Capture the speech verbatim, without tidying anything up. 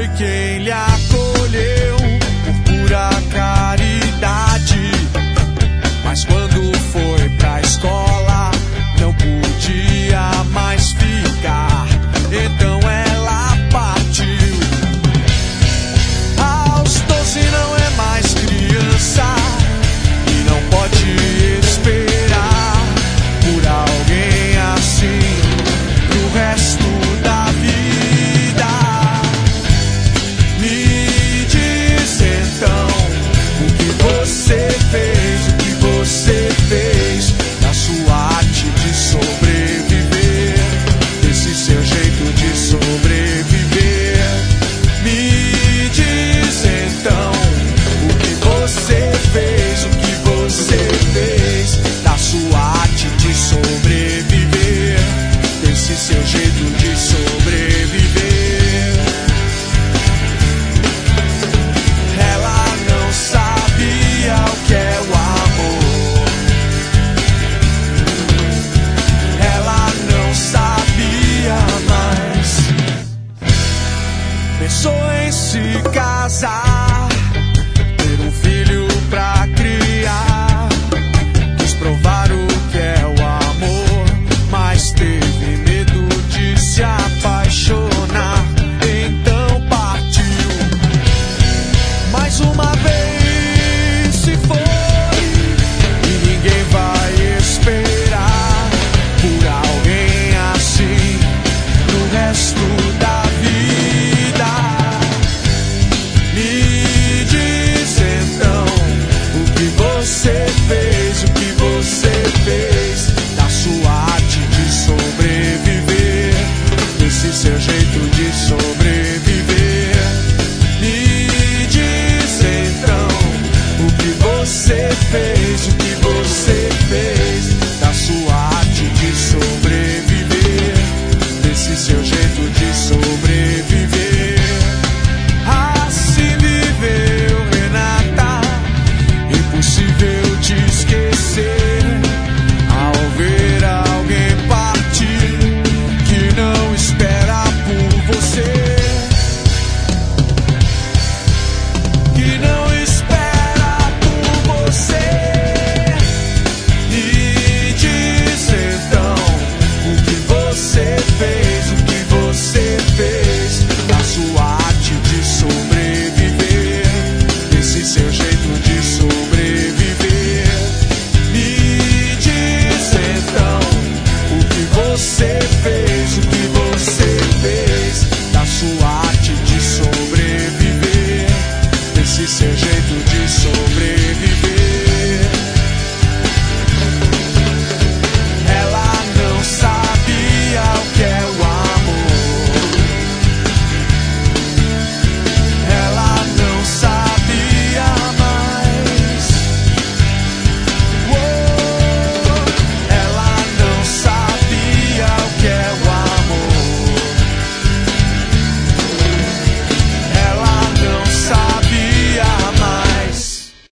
foi quem lhe acolheu por pura caridade. Mas quando foi pra escola, não podia mais ficar. Então ela partiu. Aos doze não é mais criança e não pode esperar por alguém assim pro resto da vida. Me diz então o que você fez, o que você fez da sua arte de sobreviver, desse seu jeito de sobreviver. Me diz então o que você fez, o que você fez da sua arte de sobreviver, desse seu jeito de sobreviver. Ela não sabia o que é o amor. Ela não sabia mais. Pensou em se casar, ter um filho pra criar. Quis provar o que é o amor, mas teve medo de se apaixonar. Então partiu. Mais uma vez se foi, e ninguém vai esperar por alguém assim no resto da vida. Me diz então o que você fez, o que você fez da sua arte de sobreviver, desse seu jeito de sobreviver. Me diz então o que você fez, o que você fez da sua arte de sobreviver, desse seu jeito de sobreviver. Assim viveu Renata, impossível te esquecer, ao ver alguém partir que não espera por você, que não espera por você. Me diz então o que você fez, o que você fez da sua arte de sobreviver, desse seu jeito de sobreviver. Me diz então o que você